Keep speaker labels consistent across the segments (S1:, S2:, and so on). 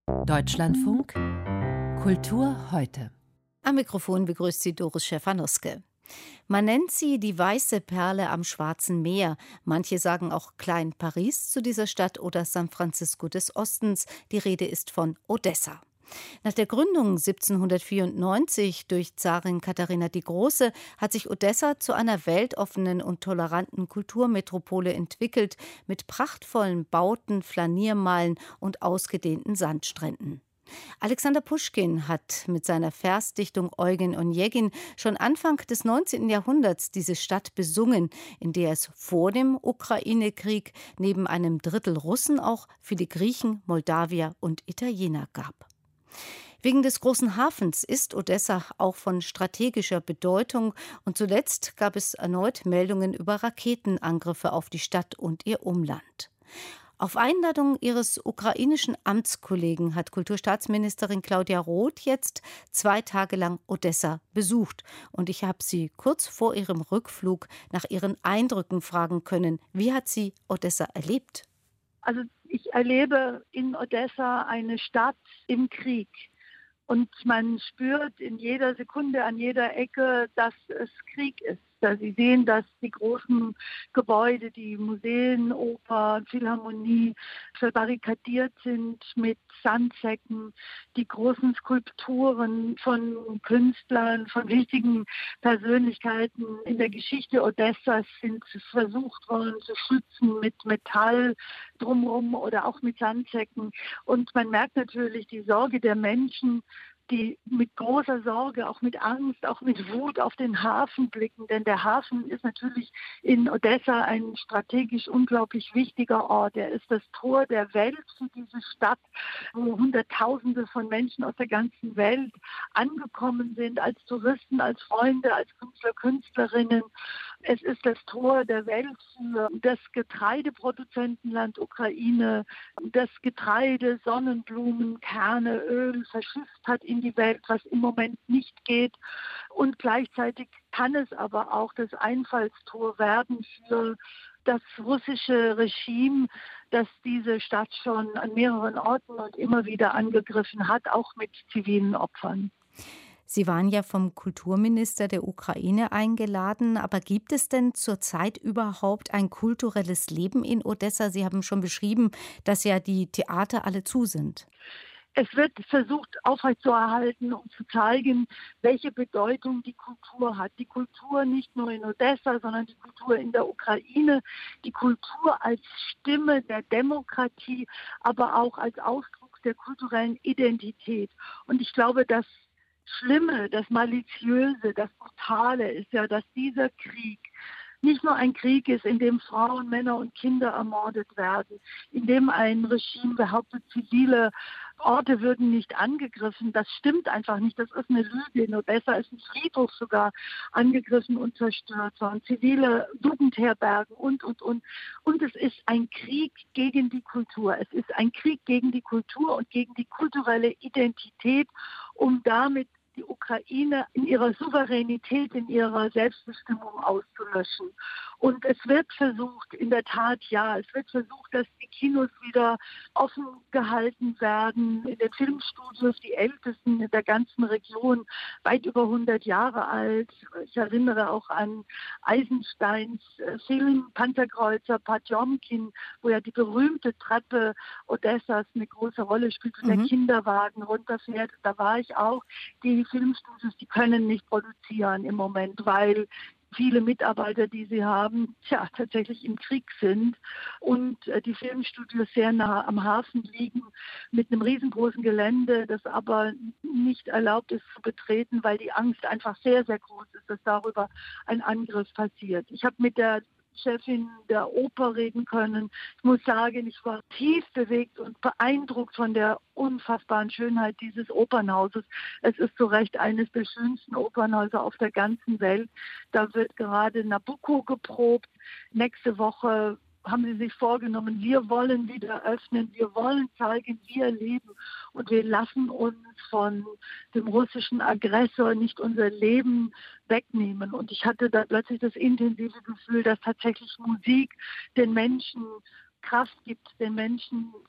S1: Deutschlandfunk Kultur heute.
S2: Am Mikrofon begrüßt sie Doris Schäfer-Nuske. Man nennt sie die weiße Perle am Schwarzen Meer. Manche sagen auch Klein Paris zu dieser Stadt oder San Francisco des Ostens. Die Rede ist von Odessa. Nach der Gründung 1794 durch Zarin Katharina die Große hat sich Odessa zu einer weltoffenen und toleranten Kulturmetropole entwickelt, mit prachtvollen Bauten, Flaniermeilen und ausgedehnten Sandstränden. Alexander Puschkin hat mit seiner Versdichtung Eugen Onegin schon Anfang des 19. Jahrhunderts diese Stadt besungen, in der es vor dem Ukraine-Krieg neben einem Drittel Russen auch viele Griechen, Moldawier und Italiener gab. Wegen des großen Hafens ist Odessa auch von strategischer Bedeutung und zuletzt gab es erneut Meldungen über Raketenangriffe auf die Stadt und ihr Umland. Auf Einladung ihres ukrainischen Amtskollegen hat Kulturstaatsministerin Claudia Roth jetzt 2 Tage lang Odessa besucht. Und ich habe sie kurz vor ihrem Rückflug nach ihren Eindrücken fragen können. Wie hat sie Odessa erlebt?
S3: Also ich erlebe in Odessa eine Stadt im Krieg. Und man spürt in jeder Sekunde, an jeder Ecke, dass es Krieg ist. Sie sehen, dass die großen Gebäude, die Museen, Oper, Philharmonie verbarrikadiert sind mit Sandsäcken. Die großen Skulpturen von Künstlern, von wichtigen Persönlichkeiten in der Geschichte Odessas sind versucht worden zu schützen mit Metall drumherum oder auch mit Sandsäcken. Und man merkt natürlich die Sorge der Menschen, die mit großer Sorge, auch mit Angst, auch mit Wut auf den Hafen blicken. Denn der Hafen ist natürlich in Odessa ein strategisch unglaublich wichtiger Ort. Er ist das Tor der Welt für diese Stadt, wo Hunderttausende von Menschen aus der ganzen Welt angekommen sind, als Touristen, als Freunde, als Künstler, Künstlerinnen. Es ist das Tor der Welt für das Getreideproduzentenland Ukraine, das Getreide, Sonnenblumen, Kerne, Öl verschifft hat in die Welt, was im Moment nicht geht. Und gleichzeitig kann es aber auch das Einfallstor werden für das russische Regime, das diese Stadt schon an mehreren Orten und immer wieder angegriffen hat, auch mit zivilen Opfern.
S2: Sie waren ja vom Kulturminister der Ukraine eingeladen, aber gibt es denn zurzeit überhaupt ein kulturelles Leben in Odessa? Sie haben schon beschrieben, dass ja die Theater alle zu sind.
S3: Es wird versucht aufrechtzuerhalten, um zu zeigen, welche Bedeutung die Kultur hat. Die Kultur nicht nur in Odessa, sondern die Kultur in der Ukraine. Die Kultur als Stimme der Demokratie, aber auch als Ausdruck der kulturellen Identität. Und ich glaube, das Schlimme, das Maliziöse, das Brutale ist ja, dass dieser Krieg nicht nur ein Krieg ist, in dem Frauen, Männer und Kinder ermordet werden, in dem ein Regime behauptet, zivile Orte würden nicht angegriffen. Das stimmt einfach nicht. Das ist eine Lüge. In Odessa ist ein Friedhof sogar angegriffen und zerstört worden. Zivile Jugendherbergen und. Und es ist ein Krieg gegen die Kultur. Es ist ein Krieg gegen die Kultur und gegen die kulturelle Identität, um damit die Ukraine in ihrer Souveränität, in ihrer Selbstbestimmung auszulöschen. Und es wird versucht, in der Tat ja, es wird versucht, dass die Kinos wieder offen gehalten werden. In den Filmstudios, die ältesten in der ganzen Region, weit über 100 Jahre alt. Ich erinnere auch an Eisensteins Film Panzerkreuzer Potjomkin, wo ja die berühmte Treppe Odessas eine große Rolle spielt, wo der Kinderwagen runterfährt. Da war ich auch. Die Filmstudios, die können nicht produzieren im Moment, weil viele Mitarbeiter, die sie haben, tatsächlich im Krieg sind und die Filmstudios sehr nah am Hafen liegen mit einem riesengroßen Gelände, das aber nicht erlaubt ist zu betreten, weil die Angst einfach sehr, sehr groß ist, dass darüber ein Angriff passiert. Ich habe mit der Chefin der Oper reden können. Ich muss sagen, ich war tief bewegt und beeindruckt von der unfassbaren Schönheit dieses Opernhauses. Es ist zu Recht eines der schönsten Opernhäuser auf der ganzen Welt. Da wird gerade Nabucco geprobt. Nächste Woche haben sie sich vorgenommen, wir wollen wieder öffnen, wir wollen zeigen, wir leben und wir lassen uns von dem russischen Aggressor nicht unser Leben wegnehmen. Und ich hatte da plötzlich das intensive Gefühl, dass tatsächlich Musik den Menschen Kraft gibt, den Menschen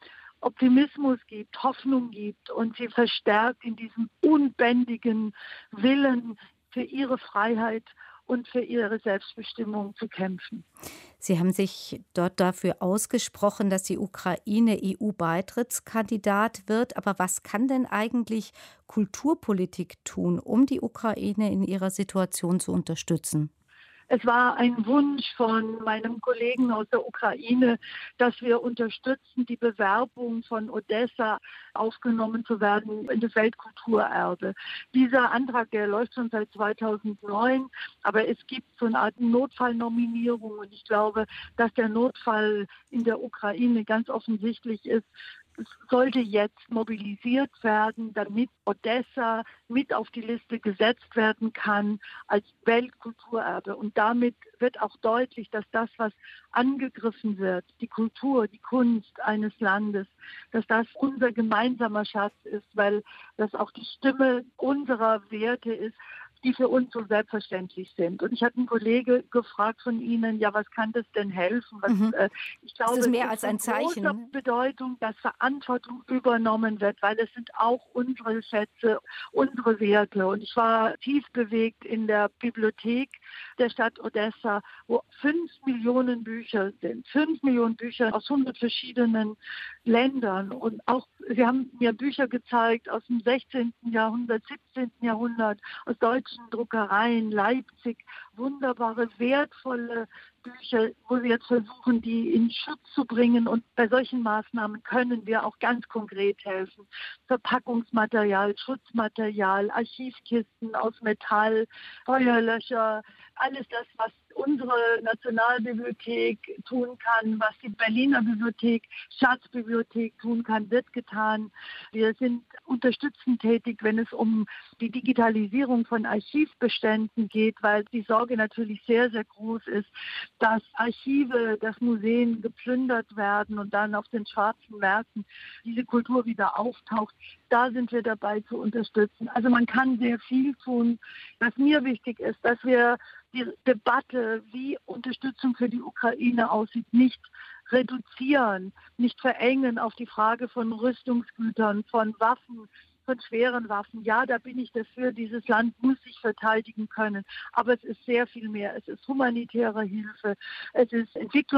S3: Optimismus gibt, Hoffnung gibt und sie verstärkt in diesem unbändigen Willen für ihre Freiheit und für ihre Selbstbestimmung zu kämpfen.
S2: Sie haben sich dort dafür ausgesprochen, dass die Ukraine EU-Beitrittskandidat wird. Aber was kann denn eigentlich Kulturpolitik tun, um die Ukraine in ihrer Situation zu unterstützen?
S3: Es war ein Wunsch von meinem Kollegen aus der Ukraine, dass wir unterstützen, die Bewerbung von Odessa aufgenommen zu werden in das Weltkulturerbe. Dieser Antrag, der läuft schon seit 2009, aber es gibt so eine Art Notfallnominierung und ich glaube, dass der Notfall in der Ukraine ganz offensichtlich ist. Es sollte jetzt mobilisiert werden, damit Odessa mit auf die Liste gesetzt werden kann als Weltkulturerbe. Und damit wird auch deutlich, dass das, was angegriffen wird, die Kultur, die Kunst eines Landes, dass das unser gemeinsamer Schatz ist, weil das auch die Stimme unserer Werte ist, die für uns so selbstverständlich sind. Und ich hatte einen Kollege gefragt von Ihnen, ja, was kann das denn helfen? Ich glaube,
S2: das ist mehr als ein
S3: Zeichen.
S2: Zeichen.
S3: Große Bedeutung, dass Verantwortung übernommen wird, weil es sind auch unsere Schätze, unsere Werte. Und ich war tief bewegt in der Bibliothek der Stadt Odessa, wo 5 Millionen Bücher sind. 5 Millionen Bücher aus 100 verschiedenen Ländern. Und auch, sie haben mir Bücher gezeigt aus dem 16. Jahrhundert, 17. Jahrhundert, aus deutschen Druckereien, Leipzig, wunderbare, wertvolle Bücher, wo wir jetzt versuchen, die in Schutz zu bringen. Und bei solchen Maßnahmen können wir auch ganz konkret helfen. Verpackungsmaterial, Schutzmaterial, Archivkisten aus Metall, Feuerlöscher, alles das, was unsere Nationalbibliothek tun kann, was die Berliner Bibliothek, Staatsbibliothek tun kann, wird getan. Wir sind unterstützend tätig, wenn es um die Digitalisierung von Archivbeständen geht, weil die Sorge natürlich sehr, sehr groß ist, dass Archive, dass Museen geplündert werden und dann auf den schwarzen Märkten diese Kultur wieder auftaucht. Da sind wir dabei zu unterstützen. Also man kann sehr viel tun. Was mir wichtig ist, dass wir die Debatte, wie Unterstützung für die Ukraine aussieht, nicht reduzieren, nicht verengen auf die Frage von Rüstungsgütern, von Waffen, von schweren Waffen. Ja, da bin ich dafür, dieses Land muss sich verteidigen können. Aber es ist sehr viel mehr. Es ist humanitäre Hilfe, es ist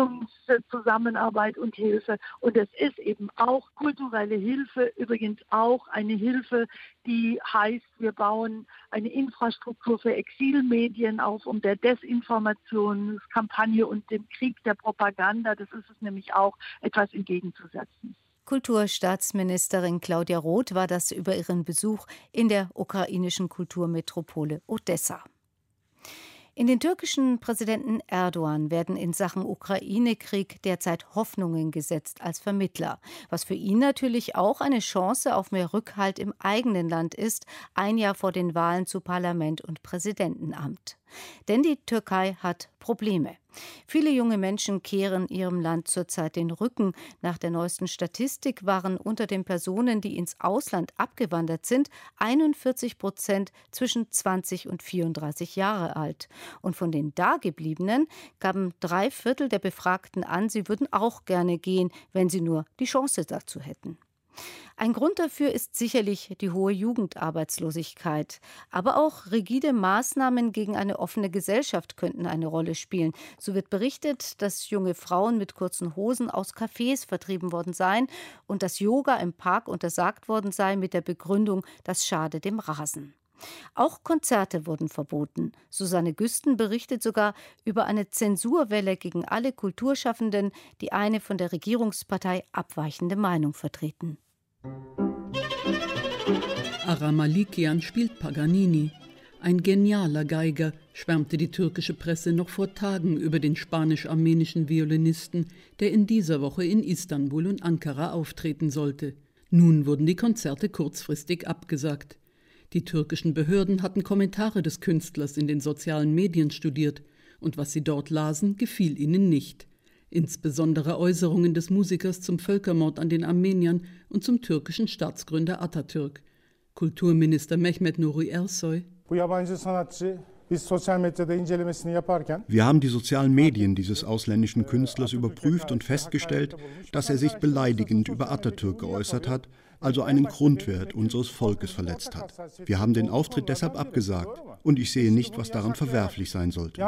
S3: Entwicklungszusammenarbeit und Hilfe. Und es ist eben auch kulturelle Hilfe, übrigens auch eine Hilfe, die heißt, wir bauen eine Infrastruktur für Exilmedien auf, um der Desinformationskampagne und dem Krieg der Propaganda, das ist es nämlich auch, etwas entgegenzusetzen.
S2: Kulturstaatsministerin Claudia Roth war das über ihren Besuch in der ukrainischen Kulturmetropole Odessa. In den türkischen Präsidenten Erdogan werden in Sachen Ukraine-Krieg derzeit Hoffnungen gesetzt als Vermittler, was für ihn natürlich auch eine Chance auf mehr Rückhalt im eigenen Land ist, ein Jahr vor den Wahlen zu Parlament und Präsidentenamt. Denn die Türkei hat Probleme. Viele junge Menschen kehren ihrem Land zurzeit den Rücken. Nach der neuesten Statistik waren unter den Personen, die ins Ausland abgewandert sind, 41% zwischen 20 und 34 Jahre alt. Und von den Dagebliebenen gaben 3/4 der Befragten an, sie würden auch gerne gehen, wenn sie nur die Chance dazu hätten. Ein Grund dafür ist sicherlich die hohe Jugendarbeitslosigkeit. Aber auch rigide Maßnahmen gegen eine offene Gesellschaft könnten eine Rolle spielen. So wird berichtet, dass junge Frauen mit kurzen Hosen aus Cafés vertrieben worden seien und dass Yoga im Park untersagt worden sei mit der Begründung, das schade dem Rasen. Auch Konzerte wurden verboten. Susanne Güsten berichtet sogar über eine Zensurwelle gegen alle Kulturschaffenden, die eine von der Regierungspartei abweichende Meinung vertreten.
S4: Aram Malikian spielt Paganini. Ein genialer Geiger, schwärmte die türkische Presse noch vor Tagen über den spanisch-armenischen Violinisten, der in dieser Woche in Istanbul und Ankara auftreten sollte. Nun wurden die Konzerte kurzfristig abgesagt. Die türkischen Behörden hatten Kommentare des Künstlers in den sozialen Medien studiert, und was sie dort lasen, gefiel ihnen nicht. Insbesondere Äußerungen des Musikers zum Völkermord an den Armeniern und zum türkischen Staatsgründer Atatürk. Kulturminister Mehmet Nuri Ersoy:
S5: Wir haben die sozialen Medien dieses ausländischen Künstlers überprüft und festgestellt, dass er sich beleidigend über Atatürk geäußert hat, also einen Grundwert unseres Volkes verletzt hat. Wir haben den Auftritt deshalb abgesagt und ich sehe nicht, was daran verwerflich sein sollte.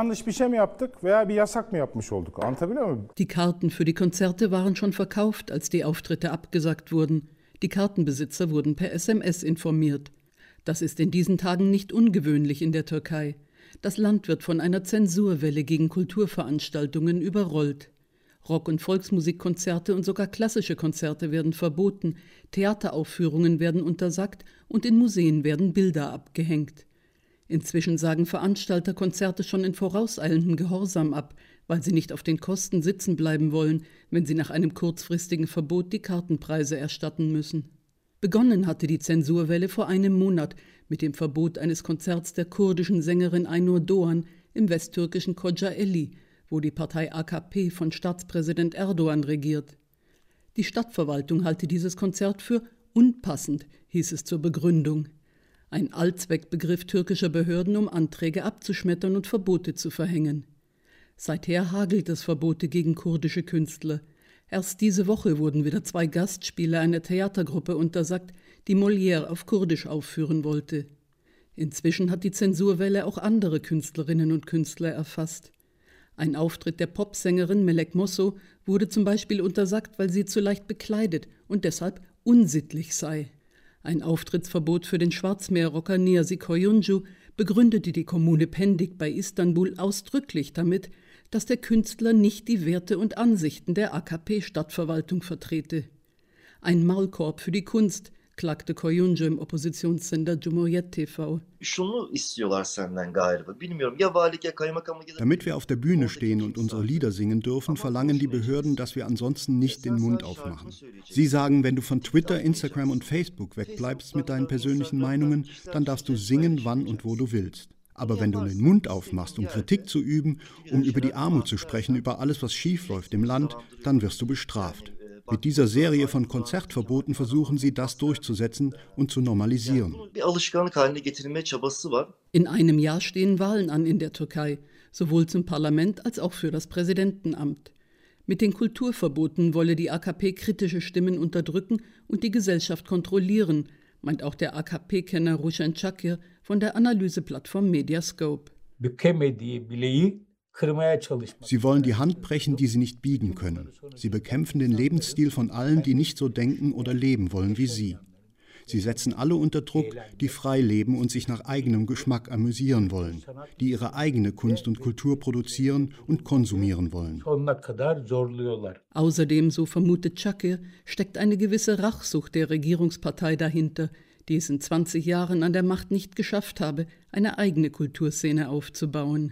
S4: Die Karten für die Konzerte waren schon verkauft, als die Auftritte abgesagt wurden. Die Kartenbesitzer wurden per SMS informiert. Das ist in diesen Tagen nicht ungewöhnlich in der Türkei. Das Land wird von einer Zensurwelle gegen Kulturveranstaltungen überrollt. Rock- und Volksmusikkonzerte und sogar klassische Konzerte werden verboten, Theateraufführungen werden untersagt und in Museen werden Bilder abgehängt. Inzwischen sagen Veranstalter Konzerte schon in vorauseilendem Gehorsam ab, weil sie nicht auf den Kosten sitzen bleiben wollen, wenn sie nach einem kurzfristigen Verbot die Kartenpreise erstatten müssen. Begonnen hatte die Zensurwelle vor einem Monat mit dem Verbot eines Konzerts der kurdischen Sängerin Aynur Doğan im westtürkischen Kocaeli, wo die Partei AKP von Staatspräsident Erdogan regiert. Die Stadtverwaltung halte dieses Konzert für unpassend, hieß es zur Begründung. Ein Allzweckbegriff türkischer Behörden, um Anträge abzuschmettern und Verbote zu verhängen. Seither hagelt es Verbote gegen kurdische Künstler. Erst diese Woche wurden wieder 2 Gastspiele einer Theatergruppe untersagt, die Molière auf Kurdisch aufführen wollte. Inzwischen hat die Zensurwelle auch andere Künstlerinnen und Künstler erfasst. Ein Auftritt der Popsängerin Melek Mosso wurde zum Beispiel untersagt, weil sie zu leicht bekleidet und deshalb unsittlich sei. Ein Auftrittsverbot für den Schwarzmeerrocker Niyazi Koyuncu begründete die Kommune Pendik bei Istanbul ausdrücklich damit, dass der Künstler nicht die Werte und Ansichten der AKP-Stadtverwaltung vertrete. Ein Maulkorb für die Kunst, klagte Koyuncu im Oppositionssender Cumhuriyet TV.
S5: Damit wir auf der Bühne stehen und unsere Lieder singen dürfen, verlangen die Behörden, dass wir ansonsten nicht den Mund aufmachen. Sie sagen, wenn du von Twitter, Instagram und Facebook wegbleibst mit deinen persönlichen Meinungen, dann darfst du singen, wann und wo du willst. Aber wenn du den Mund aufmachst, um Kritik zu üben, um über die Armut zu sprechen, über alles, was schiefläuft im Land, dann wirst du bestraft. Mit dieser Serie von Konzertverboten versuchen sie, das durchzusetzen und zu normalisieren.
S4: In einem Jahr stehen Wahlen an in der Türkei, sowohl zum Parlament als auch für das Präsidentenamt. Mit den Kulturverboten wolle die AKP kritische Stimmen unterdrücken und die Gesellschaft kontrollieren, meint auch der AKP-Kenner Ruşen Çakır von der Analyseplattform Mediascope.
S5: Sie wollen die Hand brechen, die sie nicht biegen können. Sie bekämpfen den Lebensstil von allen, die nicht so denken oder leben wollen wie sie. Sie setzen alle unter Druck, die frei leben und sich nach eigenem Geschmack amüsieren wollen, die ihre eigene Kunst und Kultur produzieren und konsumieren wollen.
S4: Außerdem, so vermutet Çakır, steckt eine gewisse Rachsucht der Regierungspartei dahinter, die es in 20 Jahren an der Macht nicht geschafft habe, eine eigene Kulturszene aufzubauen.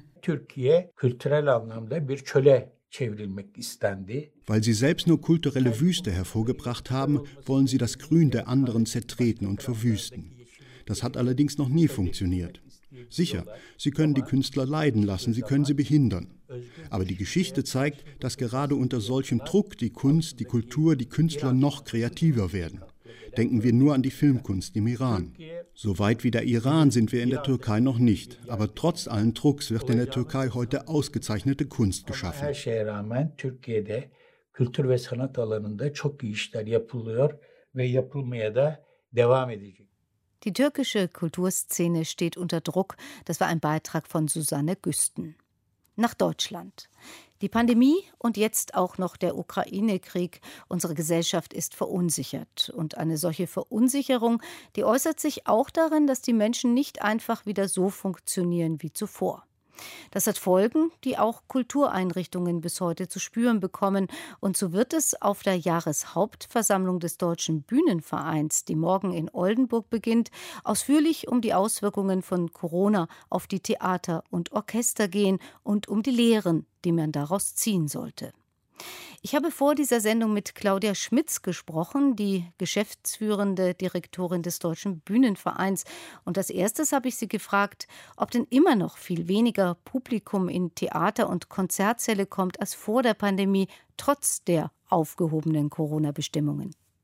S5: Weil sie selbst nur kulturelle Wüste hervorgebracht haben, wollen sie das Grün der anderen zertreten und verwüsten. Das hat allerdings noch nie funktioniert. Sicher, sie können die Künstler leiden lassen, sie können sie behindern. Aber die Geschichte zeigt, dass gerade unter solchem Druck die Kunst, die Kultur, die Künstler noch kreativer werden. Denken wir nur an die Filmkunst im Iran. So weit wie der Iran sind wir in der Türkei noch nicht. Aber trotz allen Drucks wird in der Türkei heute ausgezeichnete Kunst geschaffen.
S2: Die türkische Kulturszene steht unter Druck. Das war ein Beitrag von Susanne Güsten. Nach Deutschland. Die Pandemie und jetzt auch noch der Ukraine-Krieg. Unsere Gesellschaft ist verunsichert. Und eine solche Verunsicherung, die äußert sich auch darin, dass die Menschen nicht einfach wieder so funktionieren wie zuvor. Das hat Folgen, die auch Kultureinrichtungen bis heute zu spüren bekommen. Und so wird es auf der Jahreshauptversammlung des Deutschen Bühnenvereins, die morgen in Oldenburg beginnt, ausführlich um die Auswirkungen von Corona auf die Theater und Orchester gehen und um die Lehren, die man daraus ziehen sollte. Ich habe vor dieser Sendung mit Claudia Schmitz gesprochen, die geschäftsführende Direktorin des Deutschen Bühnenvereins. Und als erstes habe ich sie gefragt, ob denn immer noch viel weniger Publikum in Theater- und Konzertsäle kommt als vor der Pandemie, trotz der aufgehobenen Corona-Bestimmungen.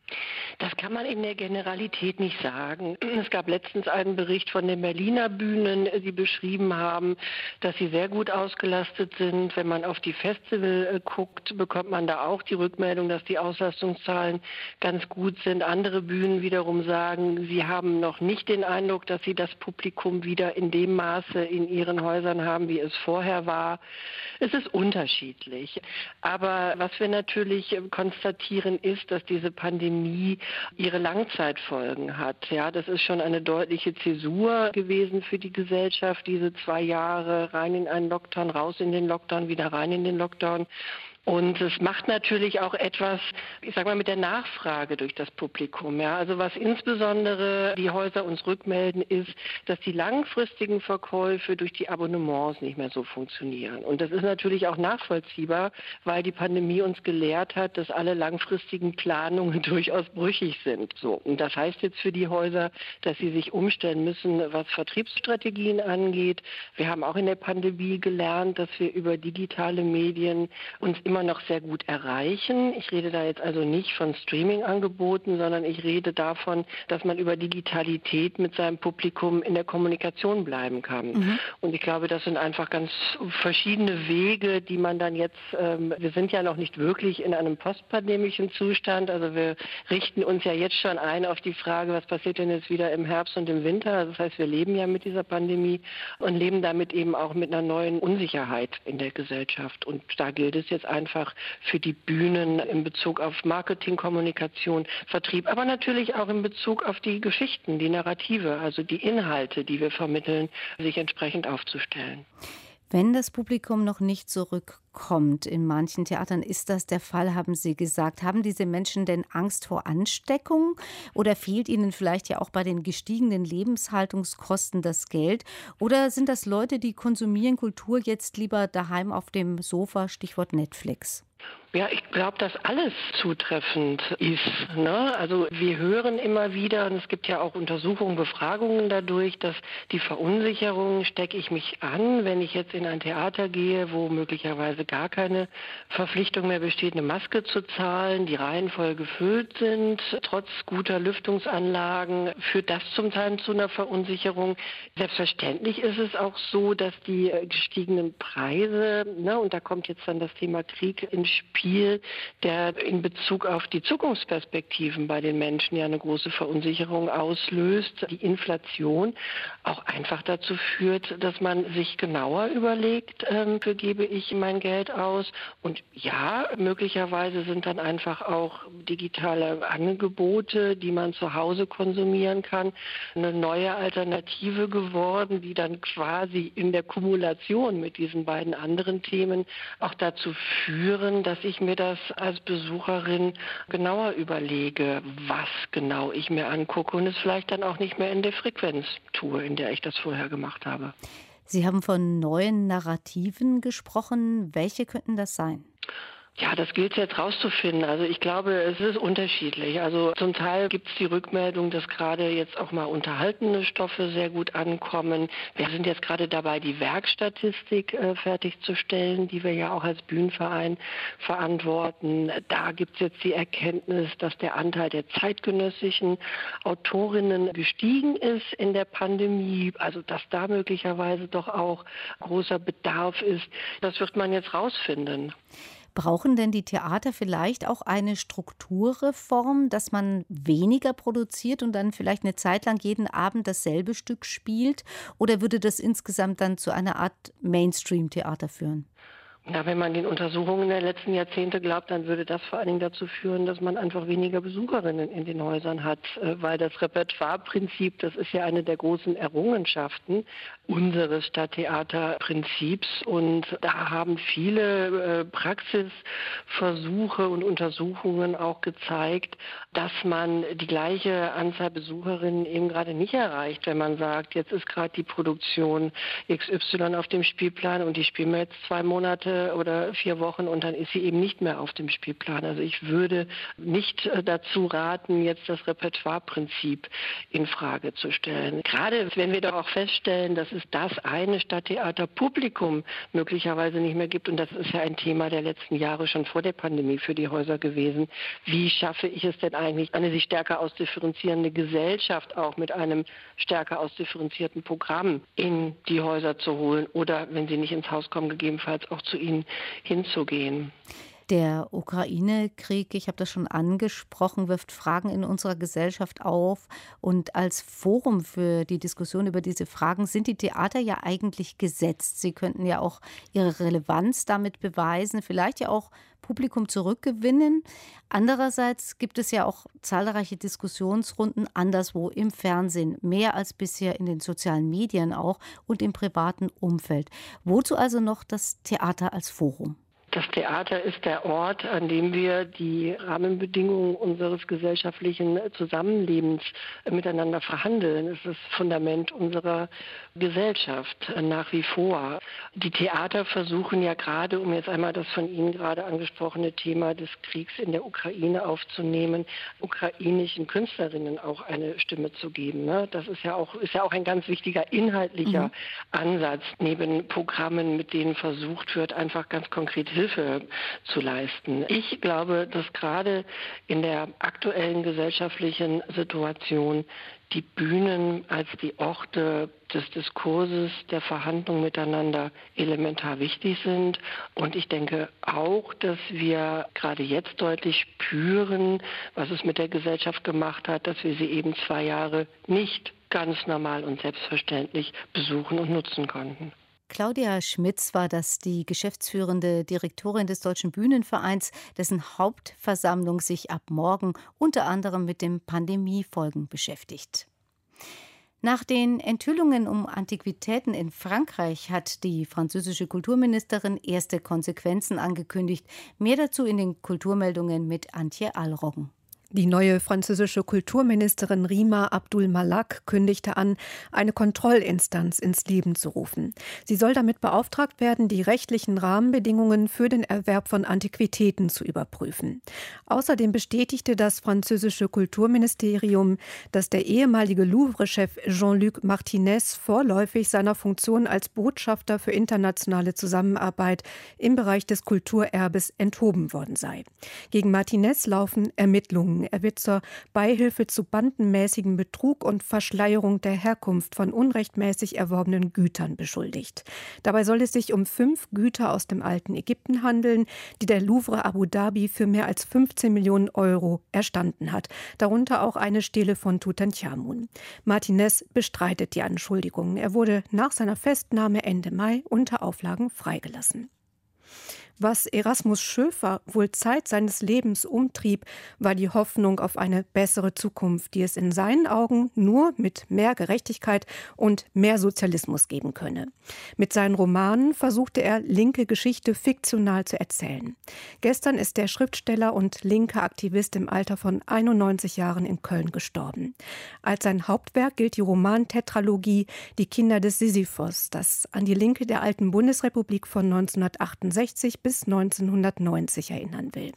S6: Das kann man in der Generalität nicht sagen. Es gab letztens einen Bericht von den Berliner Bühnen, die beschrieben haben, dass sie sehr gut ausgelastet sind. Wenn man auf die Festival guckt, bekommt man da auch die Rückmeldung, dass die Auslastungszahlen ganz gut sind. Andere Bühnen wiederum sagen, sie haben noch nicht den Eindruck, dass sie das Publikum wieder in dem Maße in ihren Häusern haben, wie es vorher war. Es ist unterschiedlich. Aber was wir natürlich konstatieren, ist, dass diese Pandemie ihre Langzeitfolgen hat. Ja, das ist schon eine deutliche Zäsur gewesen für die Gesellschaft, diese 2 Jahre rein in einen Lockdown, raus in den Lockdown, wieder rein in den Lockdown. Und es macht natürlich auch etwas, ich sag mal, mit der Nachfrage durch das Publikum. Ja, also was insbesondere die Häuser uns rückmelden, ist, dass die langfristigen Verkäufe durch die Abonnements nicht mehr so funktionieren. Und das ist natürlich auch nachvollziehbar, weil die Pandemie uns gelehrt hat, dass alle langfristigen Planungen durchaus brüchig sind. So. Und das heißt jetzt für die Häuser, dass sie sich umstellen müssen, was Vertriebsstrategien angeht. Wir haben auch in der Pandemie gelernt, dass wir über digitale Medien uns immer noch sehr gut erreichen. Ich rede da jetzt also nicht von Streaming-Angeboten, sondern ich rede davon, dass man über Digitalität mit seinem Publikum in der Kommunikation bleiben kann. Mhm. Und ich glaube, das sind einfach ganz verschiedene Wege, die man dann jetzt, wir sind ja noch nicht wirklich in einem postpandemischen Zustand, also wir richten uns ja jetzt schon ein auf die Frage, was passiert denn jetzt wieder im Herbst und im Winter. Also das heißt, wir leben ja mit dieser Pandemie und leben damit eben auch mit einer neuen Unsicherheit in der Gesellschaft. Und da gilt es jetzt einfach für die Bühnen in Bezug auf Marketing, Kommunikation, Vertrieb, aber natürlich auch in Bezug auf die Geschichten, die Narrative, also die Inhalte, die wir vermitteln, sich entsprechend aufzustellen.
S2: Wenn das Publikum noch nicht zurückkommt in manchen Theatern, ist das der Fall, haben Sie gesagt. Haben diese Menschen denn Angst vor Ansteckung oder fehlt ihnen vielleicht ja auch bei den gestiegenen Lebenshaltungskosten das Geld? Oder sind das Leute, die konsumieren Kultur jetzt lieber daheim auf dem Sofa, Stichwort Netflix?
S6: Ja, ich glaube, dass alles zutreffend ist. Ne? Also wir hören immer wieder, und es gibt ja auch Untersuchungen, Befragungen dadurch, dass die Verunsicherung, stecke ich mich an, wenn ich jetzt in ein Theater gehe, wo möglicherweise gar keine Verpflichtung mehr besteht, eine Maske zu zahlen, die Reihen voll gefüllt sind, trotz guter Lüftungsanlagen, führt das zum Teil zu einer Verunsicherung. Selbstverständlich ist es auch so, dass die gestiegenen Preise, ne, und da kommt jetzt dann das Thema Krieg ins Spiel, der in Bezug auf die Zukunftsperspektiven bei den Menschen ja eine große Verunsicherung auslöst. Die Inflation auch einfach dazu führt, dass man sich genauer überlegt, wofür gebe ich mein Geld aus. Und ja, möglicherweise sind dann einfach auch digitale Angebote, die man zu Hause konsumieren kann, eine neue Alternative geworden, die dann quasi in der Kumulation mit diesen beiden anderen Themen auch dazu führen, dass ich mir das als Besucherin genauer überlege, was genau ich mir angucke und es vielleicht dann auch nicht mehr in der Frequenz tue, in der ich das vorher gemacht habe.
S2: Sie haben von neuen Narrativen gesprochen. Welche könnten das sein?
S6: Ja, das gilt jetzt rauszufinden. Also ich glaube, es ist unterschiedlich. Also zum Teil gibt es die Rückmeldung, dass gerade jetzt auch mal unterhaltene Stoffe sehr gut ankommen. Wir sind jetzt gerade dabei, die Werkstatistik fertigzustellen, die wir ja auch als Bühnenverein verantworten. Da gibt es jetzt die Erkenntnis, dass der Anteil der zeitgenössischen Autorinnen gestiegen ist in der Pandemie. Also dass da möglicherweise doch auch großer Bedarf ist. Das wird man jetzt rausfinden.
S2: Brauchen denn die Theater vielleicht auch eine Strukturreform, dass man weniger produziert und dann vielleicht eine Zeit lang jeden Abend dasselbe Stück spielt? Oder würde das insgesamt dann zu einer Art Mainstream-Theater führen?
S6: Ja, wenn man den Untersuchungen der letzten Jahrzehnte glaubt, dann würde das vor allen Dingen dazu führen, dass man einfach weniger Besucherinnen in den Häusern hat, weil das Repertoireprinzip, das ist ja eine der großen Errungenschaften unseres Stadttheaterprinzips und da haben viele Praxisversuche und Untersuchungen auch gezeigt, dass man die gleiche Anzahl Besucherinnen eben gerade nicht erreicht, wenn man sagt, jetzt ist gerade die Produktion XY auf dem Spielplan und die spielen wir jetzt 2 Monate Monate oder 4 Wochen und dann ist sie eben nicht mehr auf dem Spielplan. Also ich würde nicht dazu raten, jetzt das Repertoireprinzip in Frage zu stellen. Gerade wenn wir doch auch feststellen, dass es das eine Stadttheaterpublikum möglicherweise nicht mehr gibt, und das ist ja ein Thema der letzten Jahre schon vor der Pandemie für die Häuser gewesen. Wie schaffe ich es denn eigentlich, eine sich stärker ausdifferenzierende Gesellschaft auch mit einem stärker ausdifferenzierten Programm in die Häuser zu holen oder, wenn sie nicht ins Haus kommen, gegebenenfalls auch zu ihnen hinzugehen?
S2: Der Ukraine-Krieg, ich habe das schon angesprochen, wirft Fragen in unserer Gesellschaft auf. Und als Forum für die Diskussion über diese Fragen sind die Theater ja eigentlich gesetzt. Sie könnten ja auch ihre Relevanz damit beweisen, vielleicht ja auch Publikum zurückgewinnen. Andererseits gibt es ja auch zahlreiche Diskussionsrunden anderswo im Fernsehen, mehr als bisher in den sozialen Medien auch und im privaten Umfeld. Wozu also noch das Theater als Forum?
S6: Das Theater ist der Ort, an dem wir die Rahmenbedingungen unseres gesellschaftlichen Zusammenlebens miteinander verhandeln. Es ist das Fundament unserer Gesellschaft nach wie vor. Die Theater versuchen ja gerade, um jetzt einmal das von Ihnen gerade angesprochene Thema des Kriegs in der Ukraine aufzunehmen, ukrainischen Künstlerinnen auch eine Stimme zu geben. Das ist ja auch ein ganz wichtiger inhaltlicher Ansatz neben Programmen, mit denen versucht wird, einfach ganz konkret Hilfe zu leisten. Ich glaube, dass gerade in der aktuellen gesellschaftlichen Situation die Bühnen als die Orte des Diskurses, der Verhandlung miteinander elementar wichtig sind. Und ich denke auch, dass wir gerade jetzt deutlich spüren, was es mit der Gesellschaft gemacht hat, dass wir sie eben 2 Jahre nicht ganz normal und selbstverständlich besuchen und nutzen konnten.
S2: Claudia Schmitz war das, die geschäftsführende Direktorin des Deutschen Bühnenvereins, dessen Hauptversammlung sich ab morgen unter anderem mit den Pandemiefolgen beschäftigt. Nach den Enthüllungen um Antiquitäten in Frankreich hat die französische Kulturministerin erste Konsequenzen angekündigt. Mehr dazu in den Kulturmeldungen mit Antje Allroggen.
S7: Die neue französische Kulturministerin Rima Abdul Malak kündigte an, eine Kontrollinstanz ins Leben zu rufen. Sie soll damit beauftragt werden, die rechtlichen Rahmenbedingungen für den Erwerb von Antiquitäten zu überprüfen. Außerdem bestätigte das französische Kulturministerium, dass der ehemalige Louvre-Chef Jean-Luc Martinez vorläufig seiner Funktion als Botschafter für internationale Zusammenarbeit im Bereich des Kulturerbes enthoben worden sei. Gegen Martinez laufen Ermittlungen. Er wird zur Beihilfe zu bandenmäßigem Betrug und Verschleierung der Herkunft von unrechtmäßig erworbenen Gütern beschuldigt. Dabei soll es sich um 5 Güter aus dem alten Ägypten handeln, die der Louvre Abu Dhabi für mehr als 15 Millionen Euro erstanden hat. Darunter auch eine Stele von Tutanchamun. Martinez bestreitet die Anschuldigungen. Er wurde nach seiner Festnahme Ende Mai unter Auflagen freigelassen. Was Erasmus Schöfer wohl Zeit seines Lebens umtrieb, war die Hoffnung auf eine bessere Zukunft, die es in seinen Augen nur mit mehr Gerechtigkeit und mehr Sozialismus geben könne. Mit seinen Romanen versuchte er, linke Geschichte fiktional zu erzählen. Gestern ist der Schriftsteller und linke Aktivist im Alter von 91 Jahren in Köln gestorben. Als sein Hauptwerk gilt die Romantetralogie Die Kinder des Sisyphos, das an die Linke der alten Bundesrepublik von 1968 bis 1990 erinnern will.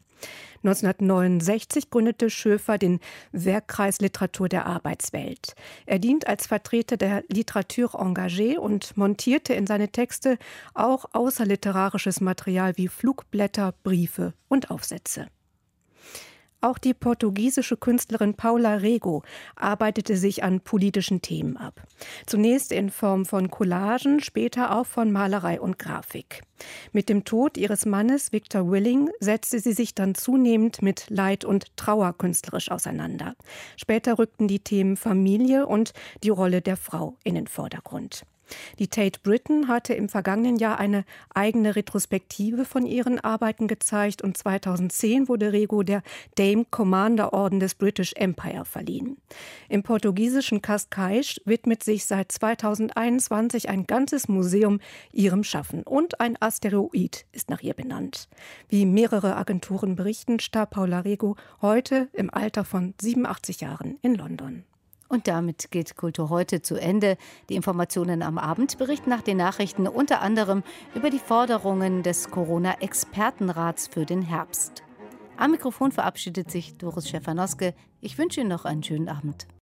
S7: 1969 gründete Schöfer den Werkkreis Literatur der Arbeitswelt. Er dient als Vertreter der Literature engagée und montierte in seine Texte auch außerliterarisches Material wie Flugblätter, Briefe und Aufsätze. Auch die portugiesische Künstlerin Paula Rego arbeitete sich an politischen Themen ab. Zunächst in Form von Collagen, später auch von Malerei und Grafik. Mit dem Tod ihres Mannes Victor Willing setzte sie sich dann zunehmend mit Leid und Trauer künstlerisch auseinander. Später rückten die Themen Familie und die Rolle der Frau in den Vordergrund. Die Tate Britain hatte im vergangenen Jahr eine eigene Retrospektive von ihren Arbeiten gezeigt und 2010 wurde Rego der Dame Commander Orden des British Empire verliehen. Im portugiesischen Cascais widmet sich seit 2021 ein ganzes Museum ihrem Schaffen und ein Asteroid ist nach ihr benannt. Wie mehrere Agenturen berichten, starb Paula Rego heute im Alter von 87 Jahren in London.
S2: Und damit geht Kultur heute zu Ende. Die Informationen am Abend berichten nach den Nachrichten unter anderem über die Forderungen des Corona-Expertenrats für den Herbst. Am Mikrofon verabschiedet sich Doris Stephanowske. Ich wünsche Ihnen noch einen schönen Abend.